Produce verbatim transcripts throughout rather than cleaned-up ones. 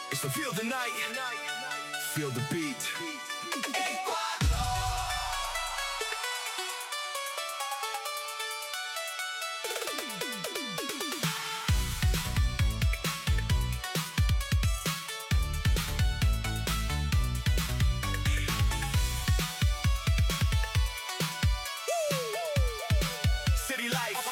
It's to feel the night, feel the beat. City lights,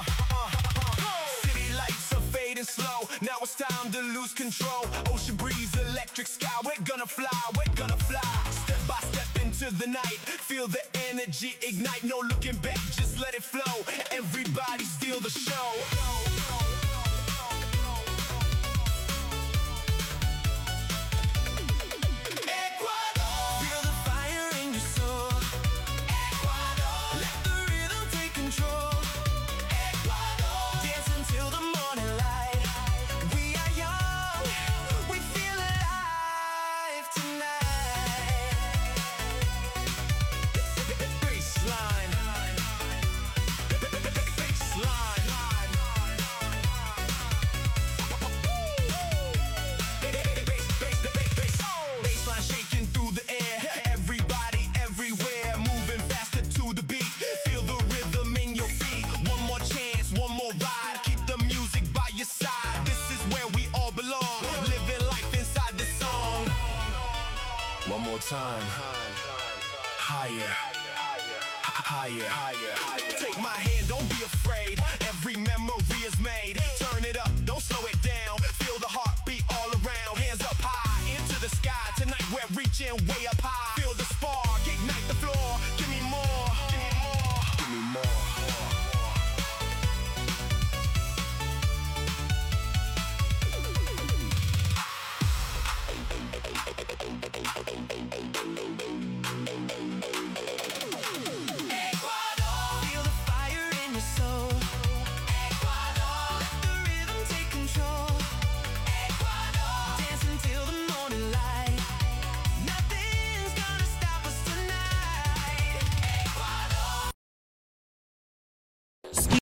city lights are fading slow. Now it's time to lose control. Ocean breeze, electric sky. We're gonna fly, we're gonna fly. Step by step into the night. Feel the energy ignite. No looking back, just let it flow. Everybody steal the show. One more time. Higher, higher, higher. Take my hand, don't be afraid.